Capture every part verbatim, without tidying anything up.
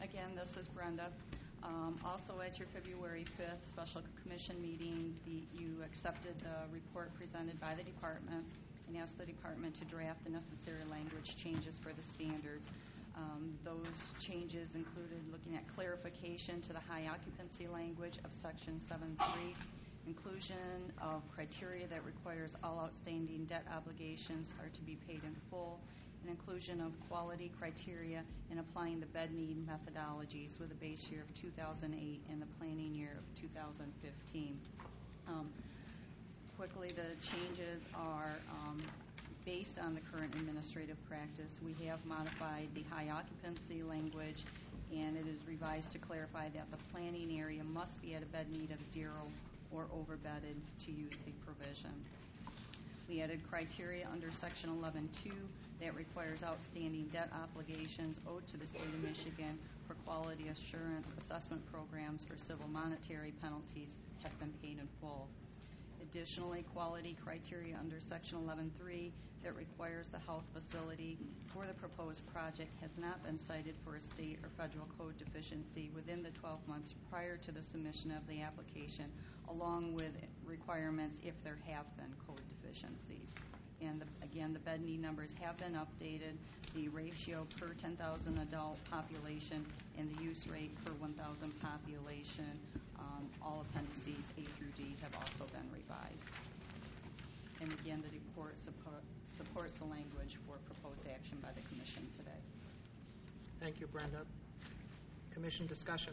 Again, this is Brenda. Um, also at your February fifth special commission meeting, the, you accepted the report presented by the department and asked the department to draft the necessary language changes for the standards. Um, those changes included looking at clarification to the high occupancy language of section seven point three, inclusion of criteria that requires all outstanding debt obligations are to be paid in full, and inclusion of quality criteria in applying the bed need methodologies with a base year of two thousand eight and the planning year of two thousand fifteen. Um, quickly, the changes are um, based on the current administrative practice. We have modified the high occupancy language, and it is revised to clarify that the planning area must be at a bed need of zero or overbedded to use the provision. We added criteria under section eleven point two that requires outstanding debt obligations owed to the state of Michigan for quality assurance assessment programs or civil monetary penalties have been paid in full. Additionally, quality criteria under section eleven point three that requires the health facility for the proposed project has not been cited for a state or federal code deficiency within the twelve months prior to the submission of the application, along with requirements if there have been code deficiencies. And the, again, the bed need numbers have been updated, the ratio per ten thousand adult population and the use rate per one thousand population. Um, all appendices A through D have also been revised. And again, the report support, supports the language for proposed action by the Commission today. Thank you, Brenda. Commission discussion.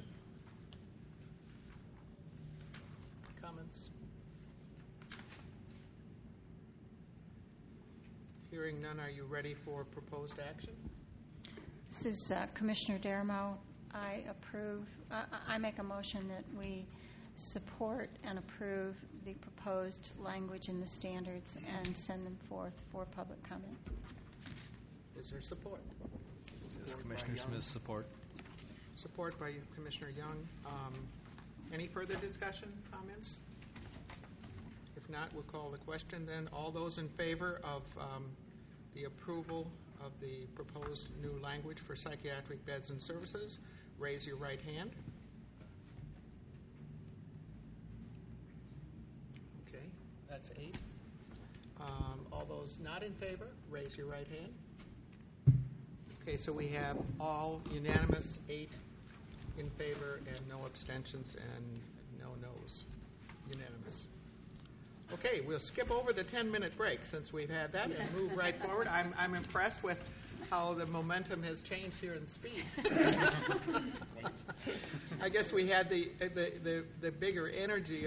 Comments? Hearing none, are you ready for proposed action? This is uh, Commissioner Dermo. I approve, uh, I make a motion that we support and approve the proposed language in the standards and send them forth for public comment. Is there support? Yes, Commissioner Smith, support. Support by Commissioner Young. Um, any further discussion, comments? If not, we'll call the question then. All those in favor of um, the approval of the proposed new language for psychiatric beds and services, raise your right hand. Okay, that's eight. Um, all those not in favor, raise your right hand. Okay, so we have all unanimous, eight in favor and no abstentions and no noes. Unanimous. Okay, we'll skip over the ten-minute break since we've had that and move right forward. I'm, I'm impressed with how the momentum has changed here in speed. I guess we had the, the, the, the bigger energy